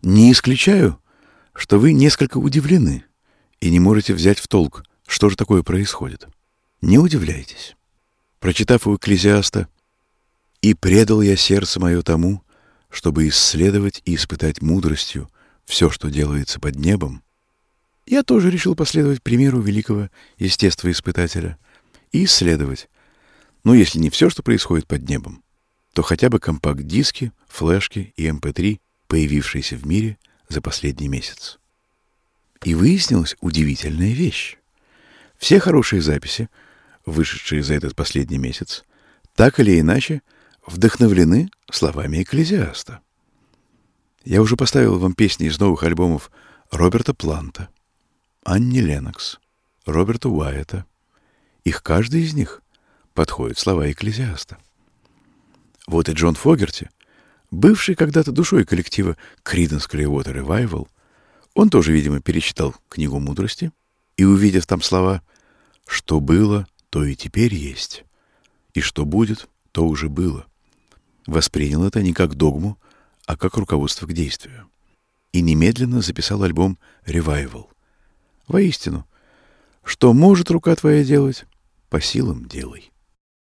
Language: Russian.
Не исключаю, что вы несколько удивлены и не можете взять в толк, что же такое происходит. Не удивляйтесь. Прочитав у Экклезиаста: «И предал я сердце мое тому, чтобы исследовать и испытать мудростью все, что делается под небом», я тоже решил последовать примеру великого естествоиспытателя и исследовать, ну, если не все, что происходит под небом, то хотя бы компакт-диски, флешки и MP3, появившиеся в мире за последний месяц. И выяснилась удивительная вещь. Все хорошие записи, вышедшие за этот последний месяц, так или иначе вдохновлены словами Экклезиаста. Я уже поставил вам песни из новых альбомов Роберта Планта, Анни Леннокс, Роберта Уайета. Их каждый из них подходит слова Экклезиаста. Вот и Джон Фогерти, бывший когда-то душой коллектива Creedence Clearwater Revival, он тоже, видимо, перечитал книгу мудрости и, увидев там слова «что было, то и теперь есть, и что будет, то уже было», воспринял это не как догму, а как руководство к действию. И немедленно записал альбом «Revival». Воистину, что может рука твоя делать, по силам делай.